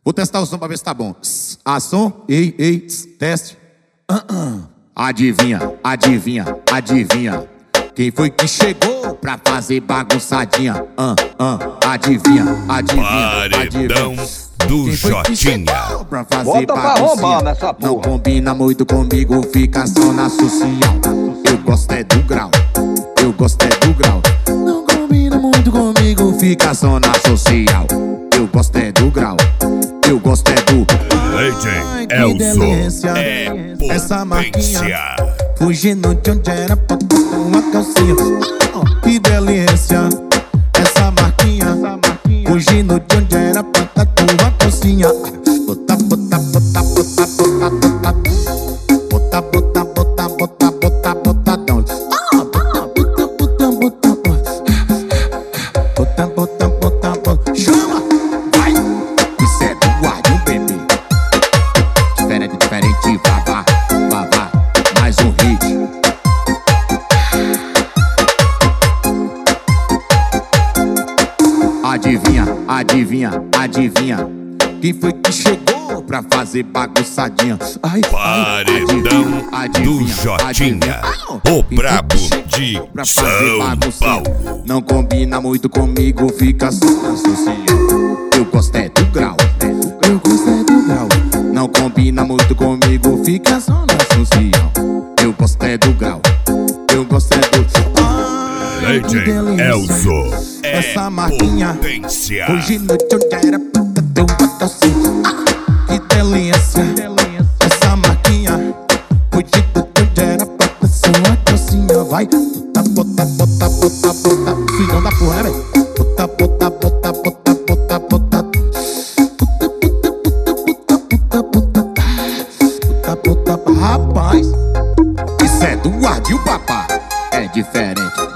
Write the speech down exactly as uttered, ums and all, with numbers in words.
Vou testar o som pra ver se tá bom. A som, ei, ei, teste. Uh -uh. Adivinha, adivinha, adivinha. Quem foi que chegou pra fazer bagunçadinha? Uh, uh. Adivinha, adivinha, Paredão adivinha. do Jotinha. Pra fazer bota pra roubar nessa porra. Não combina muito comigo, fica só na social. Eu gosto é do grau, eu gosto é do grau. Não combina muito comigo, fica só na social. Eu gosto é do grau, eu gosto é do... Leite Elzo é essa marquinha potência. fugindo de onde era pra botar uma calcinha. Que delícia, essa marquinha fugindo de onde era pra botar uma calcinha. Bota, bota, bota, bota, bota, bota, bota, bota, bota, bota, bota, botadão. Bota, bota, bota, bota, bota, bota, bota, chama, vai. Isso é do guardião, bebê. Diferente, diferente, vá, vá, vá, vá. Mais um hit. Adivinha, adivinha, adivinha. Quem foi que chegou pra fazer bagunçadinha? Ai, Paredão ai, do Jotinha, o brabo de São Paulo. Não combina muito comigo, fica só na social. Eu gosto é do grau, eu gosto é do grau. Não combina muito comigo, fica só na social. Eu gosto é do grau, eu gosto é do... Ai, que Leite delícia. Elzo é Essa marquinha potência. fugindo de onde era pra ter uma calcinha. Que delícia, essa marquinha fugindo de onde era pra ter uma calcinha. Vai, bota, bota, bota, bota, bota. Filhão da porra, né, velho? Bota, bota, bota, bota, bota, bota. Bota, bota, bota, bota, bota. Rapaz, isso é do guardião, papá. É diferente.